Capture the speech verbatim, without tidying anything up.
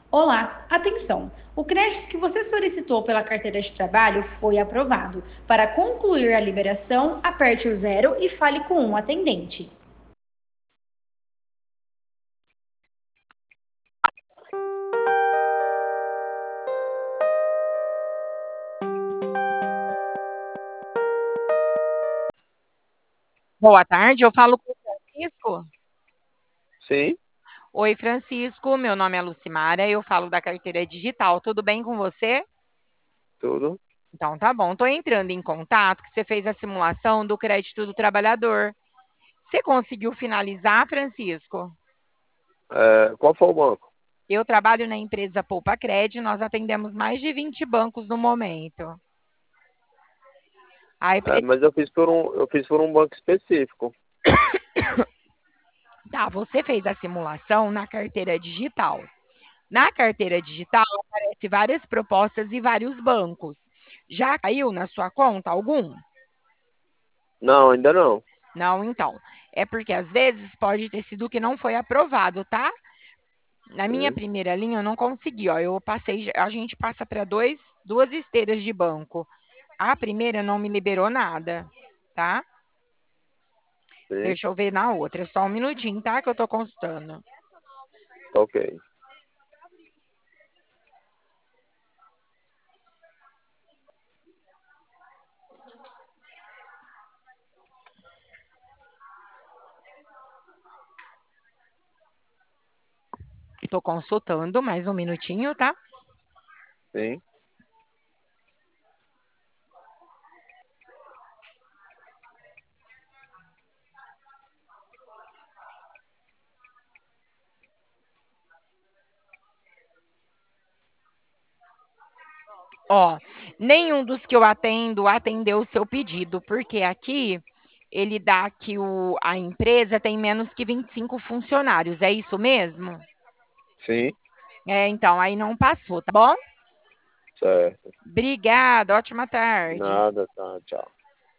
Olá, atenção! O crédito que você solicitou pela carteira de trabalho foi aprovado. Para concluir a liberação, aperte o zero e fale com um atendente. Boa tarde, eu falo com o Francisco. Sim, Oi, Francisco, meu nome é Lucimara, eu falo da carteira digital. Tudo bem com você? tudo. Então tá bom. Tô entrando em contato que você fez a simulação do crédito do trabalhador. Você conseguiu finalizar, Francisco? É, qual foi o banco? Eu trabalho na empresa Poupa Cred, nós atendemos mais de vinte bancos no momento. Aí, É, pre- mas eu fiz por um, eu fiz por um banco específico. tá, você fez a simulação na carteira digital. Na carteira digital aparece várias propostas e vários bancos. Já caiu na sua conta algum? Não, ainda não. Não, então. É porque às vezes pode ter sido que não foi aprovado, tá? Na minha Sim, primeira linha eu não consegui, ó. Eu passei, a gente passa para dois, duas esteiras de banco. A primeira não me liberou nada, tá? sim, Deixa eu ver na outra. Só um minutinho, tá? Que eu tô consultando. tá ok. Tô consultando, mais um minutinho, tá? Sim. Ó, nenhum dos que eu atendo atendeu o seu pedido, porque aqui ele dá que o, a empresa tem menos que vinte e cinco funcionários. É isso mesmo? Sim, É, então, aí não passou, tá bom? certo. Obrigada, ótima tarde. Nada, tá, tchau.